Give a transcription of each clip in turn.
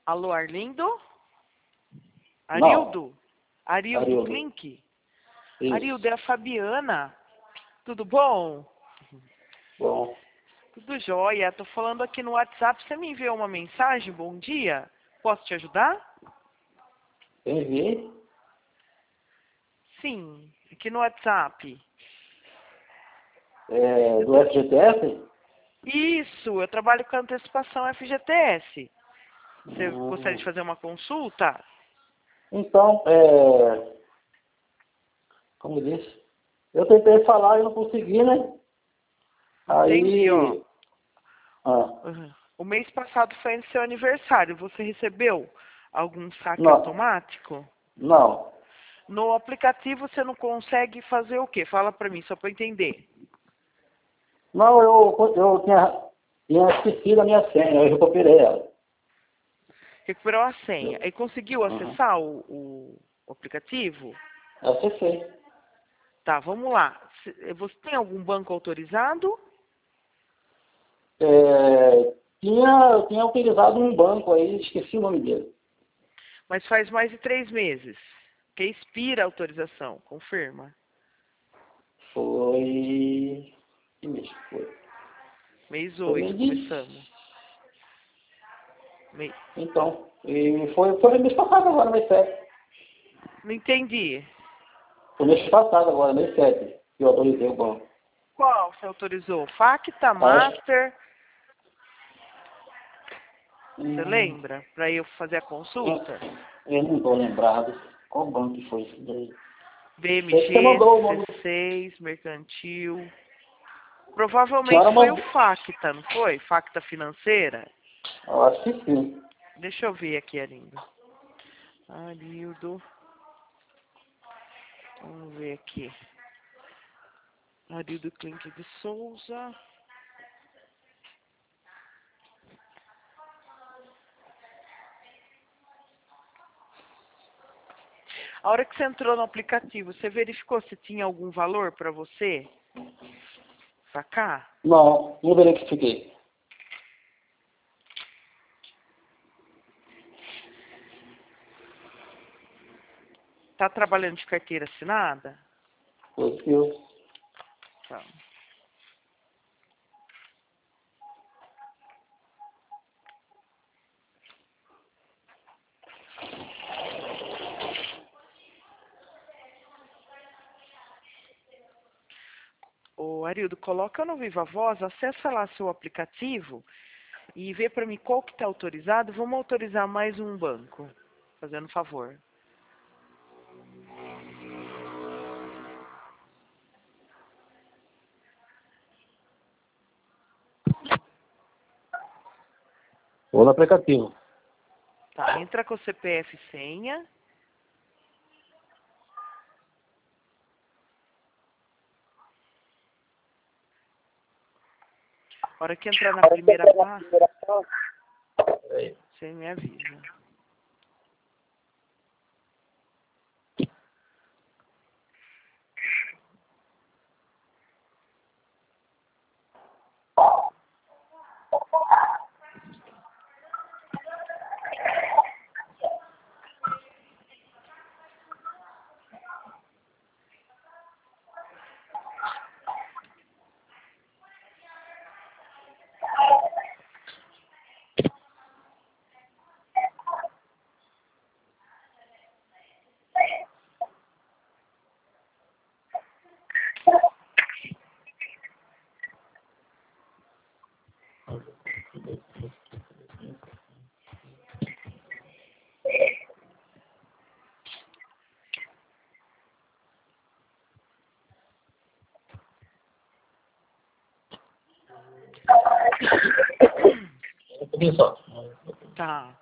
Alô, Arlindo? Não. Arildo? Arildo Arildo. Klink? Isso. Arildo, é a Fabiana. Tudo bom? Bom. Tudo jóia. Tô falando aqui no WhatsApp. Você me enviou uma mensagem? Bom dia. Posso te ajudar? Enviei? Sim, aqui no WhatsApp. Do FGTS? Isso, eu trabalho com antecipação FGTS. Você gostaria de fazer uma consulta? Então, como eu disse, eu tentei falar e não consegui, né? Entendi, Aí, ó. ah, O mês passado foi seu aniversário. Você recebeu algum saque não, automático? não, No aplicativo você não consegue fazer o quê? Fala pra mim, só pra eu entender. não, eu tinha esquecido a minha senha, eu recuperei ela. Recuperou a senha. E conseguiu Uhum. acessar o aplicativo? Acessei. Tá, vamos lá. Você tem algum banco autorizado? Eu tinha utilizado um banco aí, esqueci o nome dele. Mas faz mais de 3 meses. Que expira a autorização. Confirma. Foi... Que mês que foi? Mês Foi 8, mês de... começamos. Então, e foi mês passado agora, mês 7. Não entendi. Foi mês passado agora, mês 7, que eu autorizei o banco. Qual você autorizou? Facta, Acho... Master? Você Hum, lembra? Para eu fazer a consulta? eu não estou lembrado qual banco que foi isso daí. Sei que você BMG, mandou o nome. C6, Mercantil. A Provavelmente senhora foi o mandou. Facta, não foi? Facta Financeira? Eu acho que sim. Deixa eu ver aqui, Arildo. Arildo. Vamos ver aqui. Arildo Klink de Souza. A hora que você entrou no aplicativo, você verificou se tinha algum valor para você sacar? Não, não verifiquei. Tá trabalhando de carteira assinada? Eu, Tá. Ô, Arildo, coloca no Viva Voz, acessa lá seu aplicativo e vê para mim qual que está autorizado. Vamos autorizar mais um banco, fazendo favor. vou no aplicativo. Tá, entra com o CPF e senha. A hora que entrar na primeira página, Peraí. você me avisa. Um pouquinho só. Tá.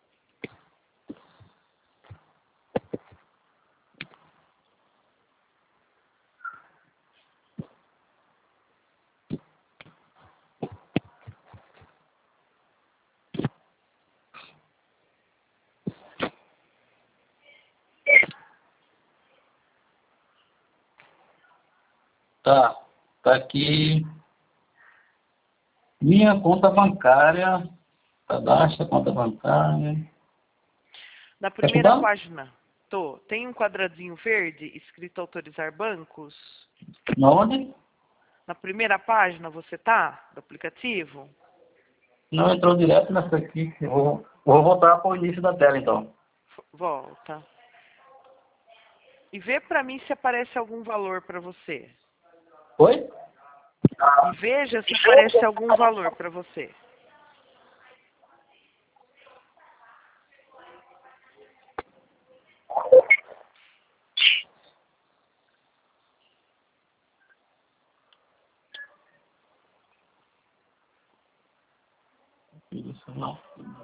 Tá aqui. Minha conta bancária. Cadastra conta bancária. Na primeira página, tem um quadradinho verde escrito autorizar bancos? Onde? Na primeira página você tá? Do aplicativo? Não, entrou direto nessa aqui. Eu vou voltar para o início da tela, então. Volta. E vê para mim se aparece algum valor para você. Oi? E veja se aparece algum valor para você. Isso, não.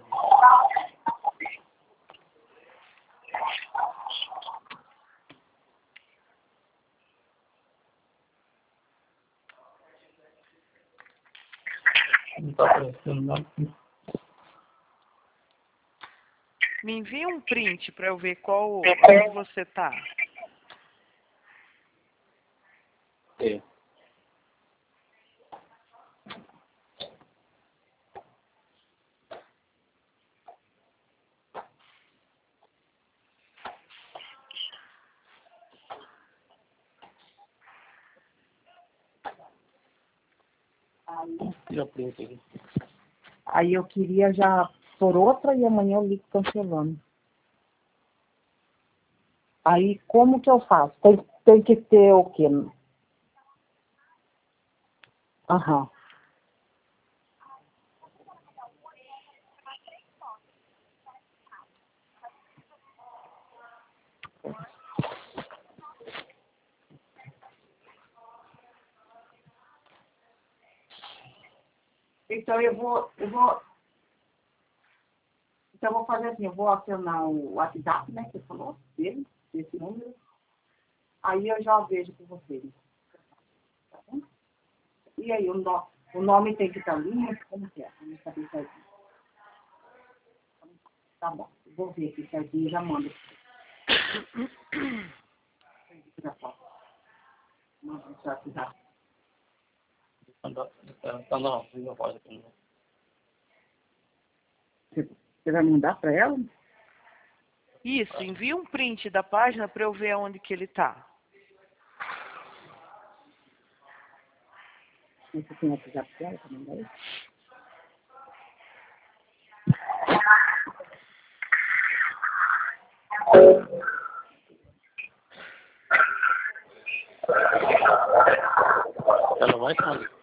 Não está aparecendo nada. Me envia um print para eu ver onde você tá. É. Aí eu queria já por outra e amanhã eu ligo cancelando. Aí como que eu faço? Tem que ter o quê? Aham. Então então eu vou fazer assim, eu vou acionar o WhatsApp, né, que você falou, dele, desse número. Aí eu já vejo com vocês. Tá bom? E aí, o nome tem que estar ali, mas como que é? Vamos saber certinho. Tá bom, eu vou ver aqui certinho e já mando. Já posso. Manda no seu WhatsApp. Não pode aqui. Você vai mandar para ela? Isso, envia um print da página para eu ver onde que ele tá. Você tem WhatsApp dela para mandar isso? Ela vai fazer.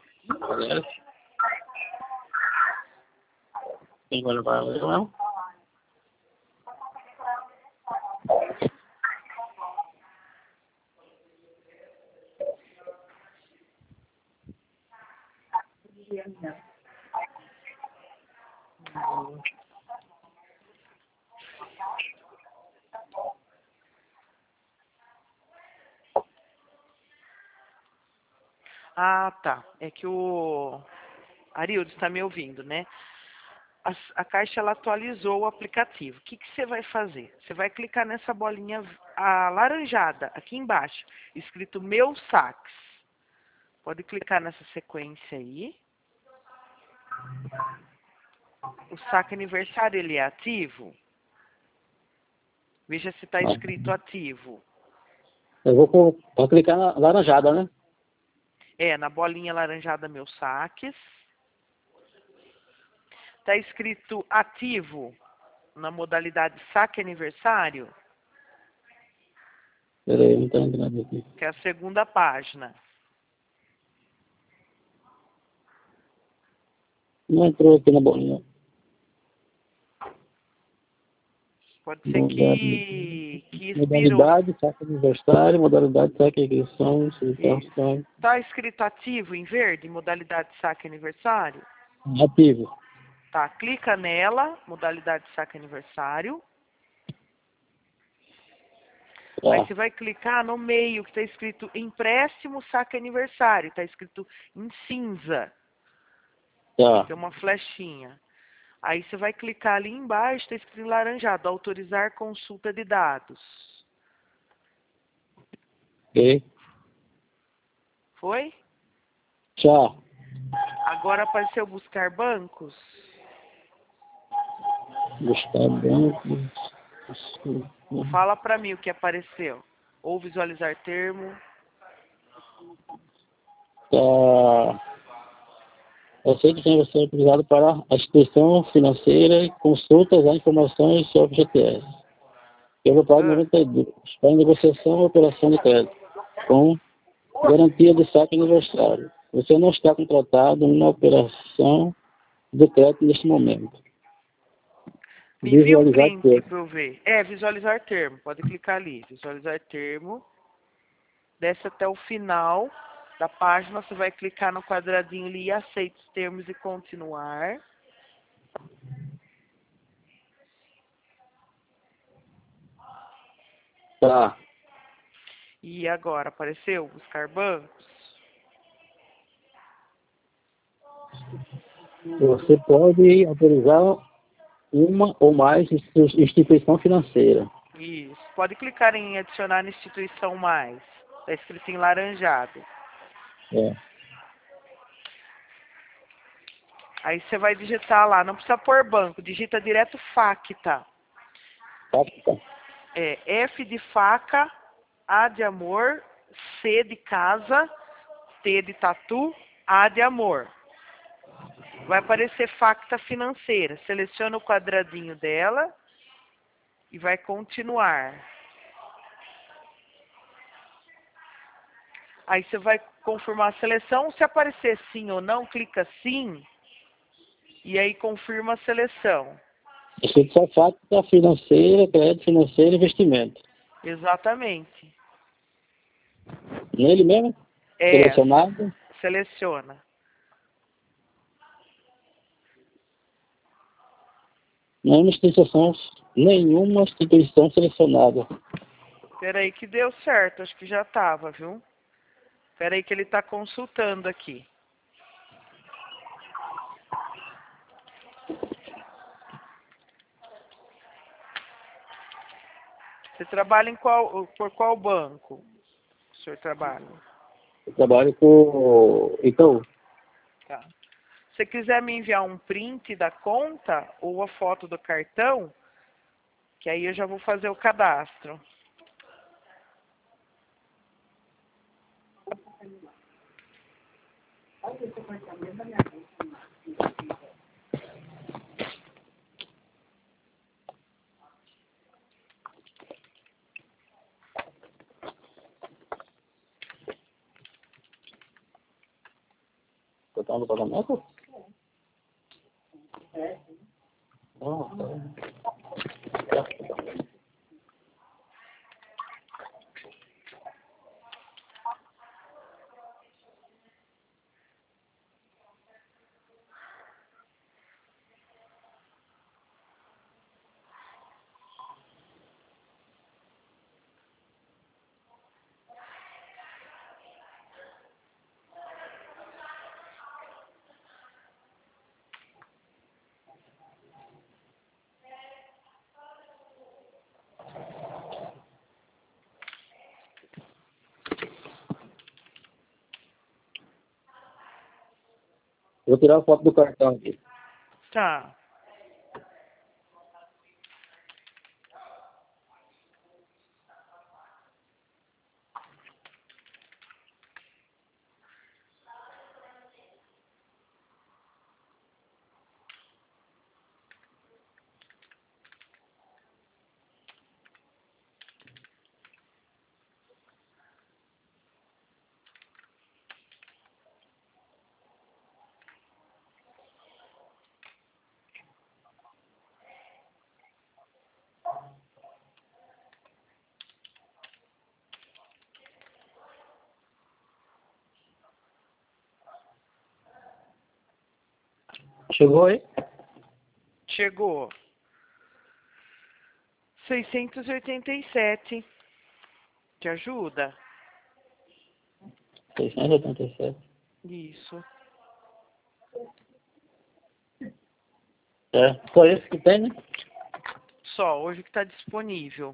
Quem vai levar ela mesmo? Ah, tá. É que o Arildo está me ouvindo, né? A Caixa ela atualizou o aplicativo. O que você vai fazer? Você vai clicar nessa bolinha alaranjada aqui embaixo, escrito Meu Saques. Pode clicar nessa sequência aí. O saque aniversário ele é ativo? Veja se está escrito ativo. Eu vou clicar na laranjada, né? Na bolinha alaranjada Meus Saques. Está escrito ativo na modalidade saque aniversário, Peraí, não está entrando aqui. que é a segunda página. Não entrou aqui na bolinha. Pode ser que expirou. Modalidade, saque aniversário, modalidade, saque inscrição, solicitação. Está escrito ativo em verde, modalidade saque aniversário? Ativo. Tá, clica nela, modalidade saque aniversário. Tá. Aí você vai clicar no meio que está escrito empréstimo saque aniversário. Está escrito em cinza. Tá. Tem uma flechinha. Aí você vai clicar ali embaixo, está escrito em laranjado, autorizar consulta de dados. Ok. Foi? Tchau. Agora apareceu buscar bancos. Buscar bancos. Fala para mim o que apareceu. Ou visualizar termo. Aceito que vai ser utilizado para a instituição financeira e consultas a informações sobre GTS. Pelo prazo 92, para negociação e operação de crédito, com garantia de saque aniversário. Você não está contratado em uma operação de crédito neste momento. Me envia um Visualizar print termo. para eu ver. Visualizar termo. Pode clicar ali. Visualizar termo. Desce até o final da página. Você vai clicar no quadradinho ali. Aceite os termos e continuar. Tá. E agora, apareceu? Buscar bancos? Você pode autorizar uma ou mais instituição financeira. Isso. Pode clicar em adicionar na instituição mais. Está escrito em laranjado. É. Aí você vai digitar lá. Não precisa pôr banco. Digita direto FACTA. Tá. F de faca, A de amor, C de casa, T de tatu, A de amor. Vai aparecer facta financeira. Seleciona o quadradinho dela e vai continuar. Aí você vai confirmar a seleção. Se aparecer sim ou não, clica sim e aí confirma a seleção. Instituição facta financeira, crédito financeiro e investimento. Exatamente. Nele mesmo? Selecionado? Seleciona. Nenhuma instituição selecionada. Espera aí que deu certo. Acho que já estava, viu? Espera aí que ele está consultando aqui. Você trabalha por qual banco o senhor trabalha? Eu trabalho com Itaú. Tá. Se você quiser me enviar um print da conta ou a foto do cartão, que aí eu já vou fazer o cadastro. Total do pagamento? Vou tirar a foto do cartão aqui. Tá. Chegou aí? Chegou. 687. Te ajuda? 687. Isso. Só esse que tem, né? Só, hoje que está disponível.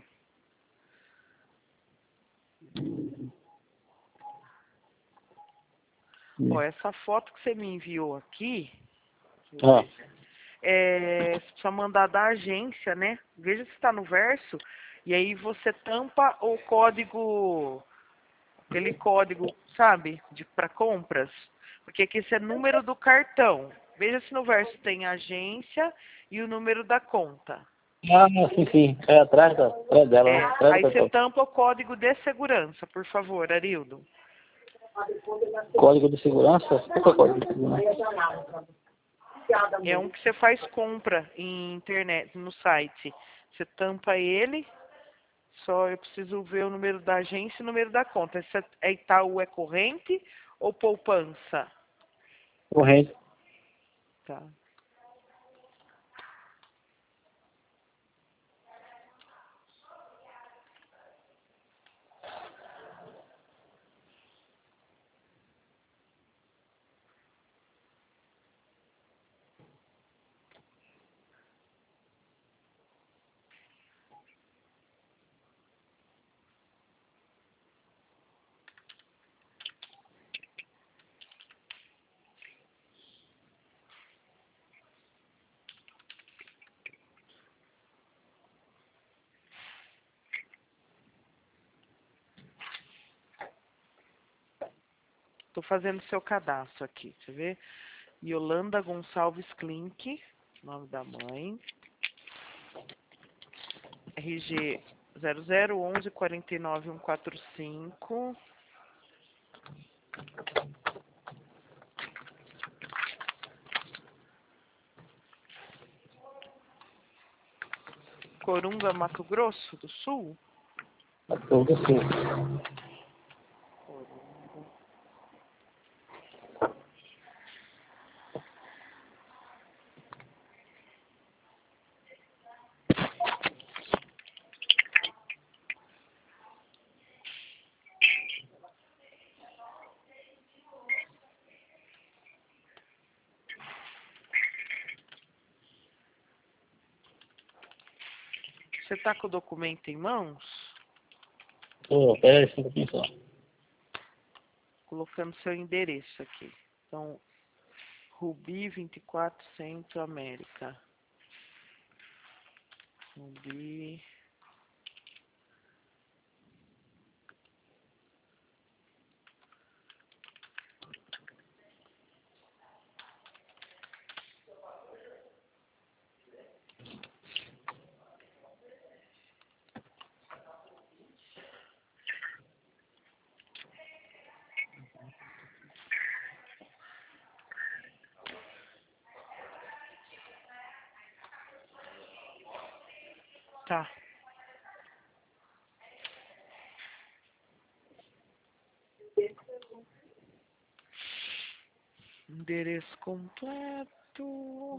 Ó, essa foto que você me enviou aqui, você precisa mandar da agência, né? Veja se está no verso, e aí você tampa o código, aquele código, sabe, para compras, porque aqui esse é número do cartão. Veja se no verso tem agência e o número da conta. Ah, sim, sim. É atrás dela, né? Atrás Aí do você cartão. tampa o código de segurança, por favor, Arildo. Código de segurança? Qual que é o código de segurança? É um que você faz compra em internet, no site. Você tampa ele, só eu preciso ver o número da agência e o número da conta. Esse é Itaú, é corrente ou poupança? Corrente. Tá. Estou fazendo seu cadastro aqui, você vê? Yolanda Gonçalves Klink, nome da mãe. RG 0011 49 145. Corunga, Mato Grosso do Sul. Tudo sim. Você está com o documento em mãos? Peraí, só um pouquinho só. Colocando seu endereço aqui. Então, Rubi 24 Centro América. Rubi. Tá. Endereço completo.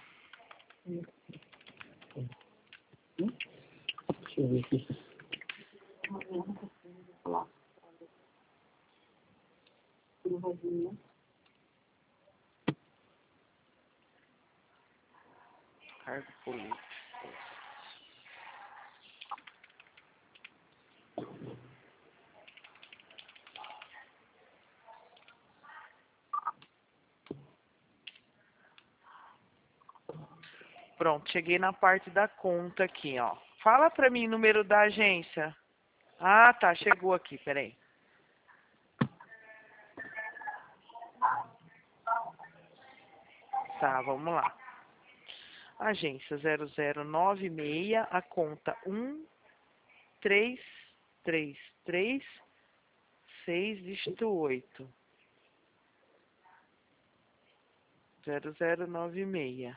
Deixa eu ver aqui. Cargo político. Pronto, cheguei na parte da conta aqui, ó. Fala pra mim o número da agência. Ah, tá, chegou aqui, peraí. Tá, vamos lá. Agência 0096, a conta 13336, dígito 8. 0096.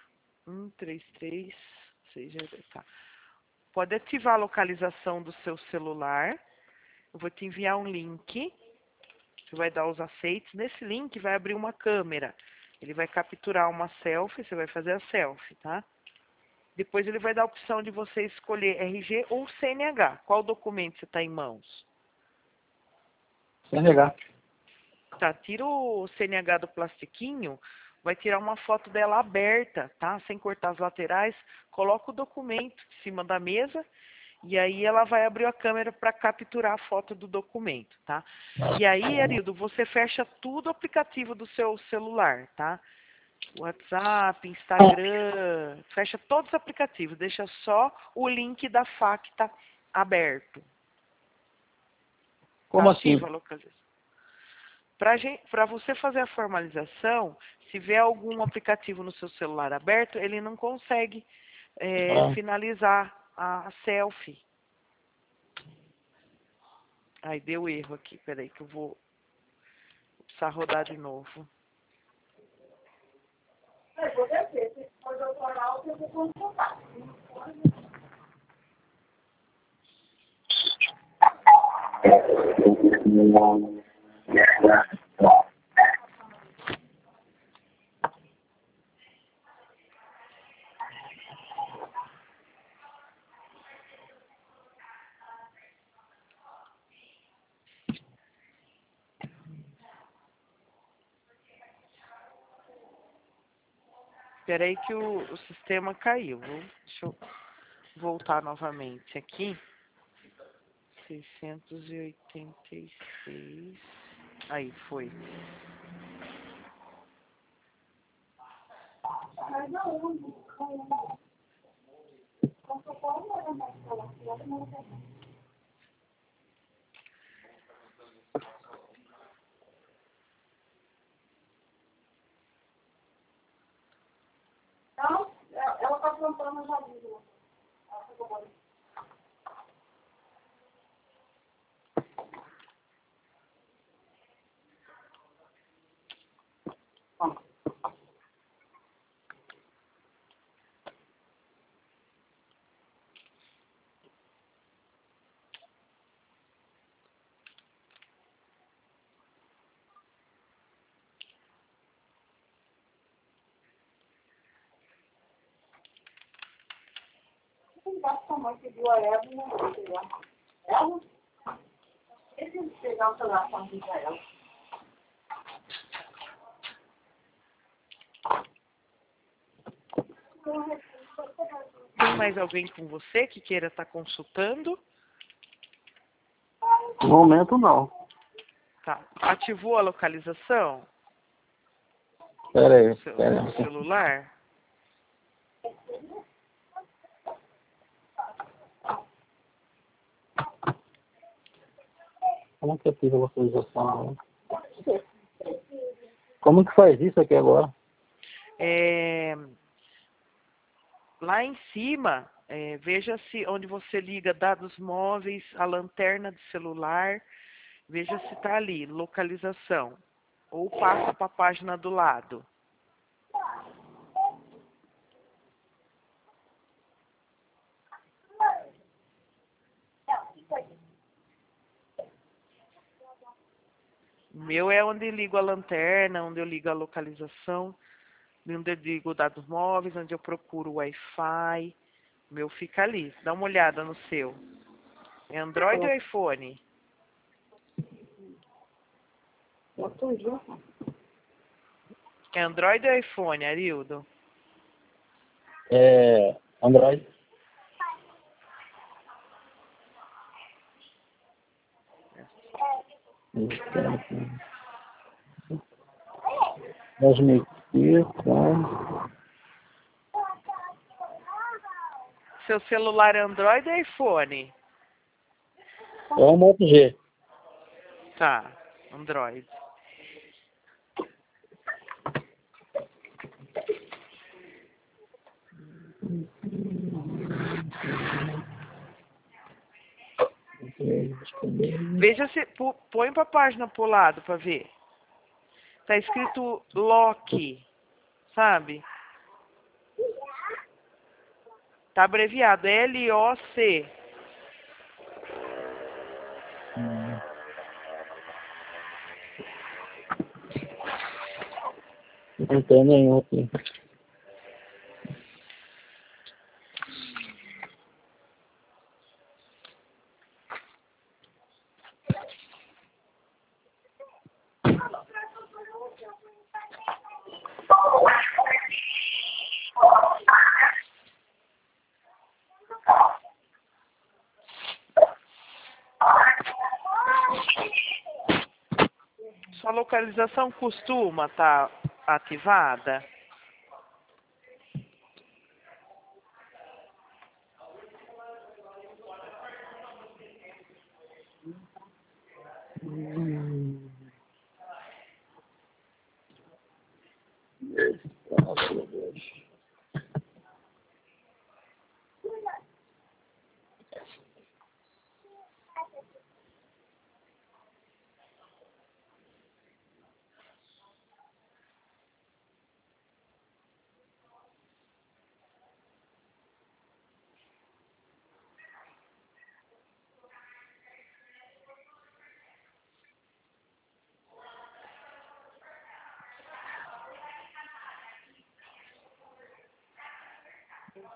13336. Tá. Pode ativar a localização do seu celular. Eu vou te enviar um link. Você vai dar os aceites. Nesse link vai abrir uma câmera. Ele vai capturar uma selfie. Você vai fazer a selfie, tá? Depois ele vai dar a opção de você escolher RG ou CNH. Qual documento você está em mãos? CNH. Tá, tira o CNH do plastiquinho, vai tirar uma foto dela aberta, tá? Sem cortar as laterais. Coloca o documento em cima da mesa e aí ela vai abrir a câmera para capturar a foto do documento, tá? E aí, Arildo, você fecha tudo o aplicativo do seu celular, tá? WhatsApp, Instagram, fecha todos os aplicativos, deixa só o link da Facta aberto. Como assim? Ativa a localização. Para você fazer a formalização, se vier algum aplicativo no seu celular aberto, ele não consegue finalizar a selfie. Aí deu erro aqui, peraí que eu vou precisar rodar de novo. Espera aí que o sistema caiu. Deixa eu voltar novamente aqui. 686. Aí, foi. Então, ela está plantando já viu. Sua mãe pediu a ela e não sei lá. Ela? Deixa eu pegar o celular para avisar ela. Tem mais alguém com você que queira estar consultando? No momento, não. Tá. Ativou a localização? Pera aí, No celular? Como que ativa a localização? Como que faz isso aqui agora? Lá em cima, veja se onde você liga dados móveis, a lanterna de celular, veja se está ali, localização. Ou passa para a página do lado. O meu é onde eu ligo a lanterna, onde eu ligo a localização, onde eu ligo dados móveis, onde eu procuro o Wi-Fi. O meu fica ali. Dá uma olhada no seu. É Android ou iPhone? É Android ou iPhone, Arildo? É Android. Seu celular é Android ou iPhone? É o Moto G. Tá, Android. Veja se põe para a página pro lado para ver. Tá escrito Lock, sabe? Tá abreviado LOC. Não tem nenhum aqui. Sua localização costuma estar ativada?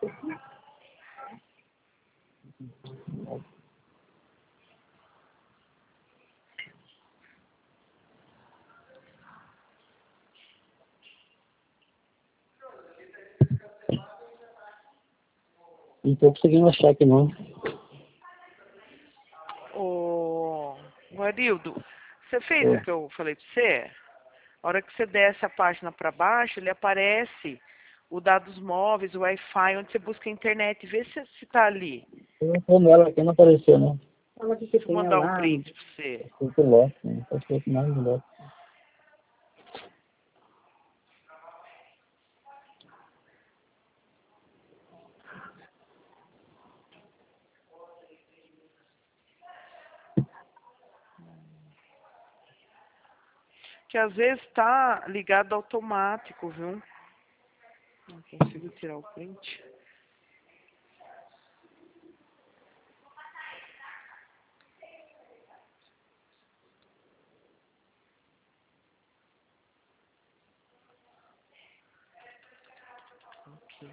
Não tô conseguindo achar aqui não. Ô, Arildo, você fez o que eu falei pra você? A hora que você desce a página para baixo, ele aparece o dados móveis, o Wi-Fi, onde você busca a internet. Vê se tá ali. Eu tô nela aqui, não apareceu não. Fala que Deixa eu tem mandar um lá. print pra você. Muito lote, né? Acho que é mais de lote. Que às vezes tá ligado automático, viu? Não consigo tirar o print. Ok.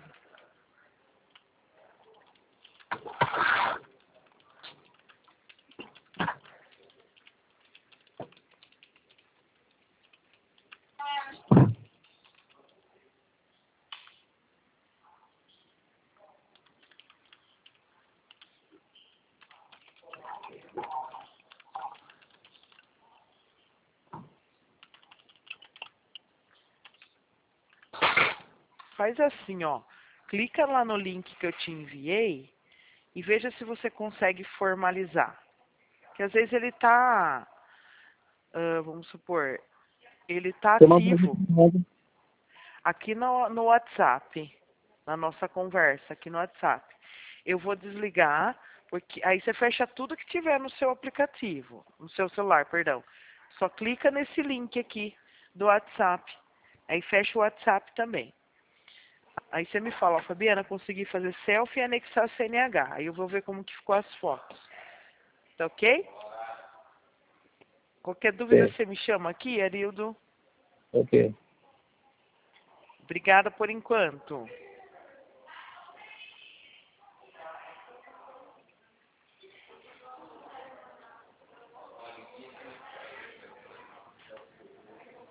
Faz assim, ó. Clica lá no link que eu te enviei e veja se você consegue formalizar. Que às vezes ele tá, vamos supor, ele tá Você ativo aqui no WhatsApp, na nossa conversa aqui no WhatsApp. Eu vou desligar, porque aí você fecha tudo que tiver no seu aplicativo, no seu celular, perdão. Só clica nesse link aqui do WhatsApp. Aí fecha o WhatsApp também. Aí você me fala, ó, Fabiana, consegui fazer selfie e anexar CNH. Aí eu vou ver como que ficou as fotos. Tá ok? Qualquer dúvida você me chama aqui, Arildo. Ok. Obrigada por enquanto.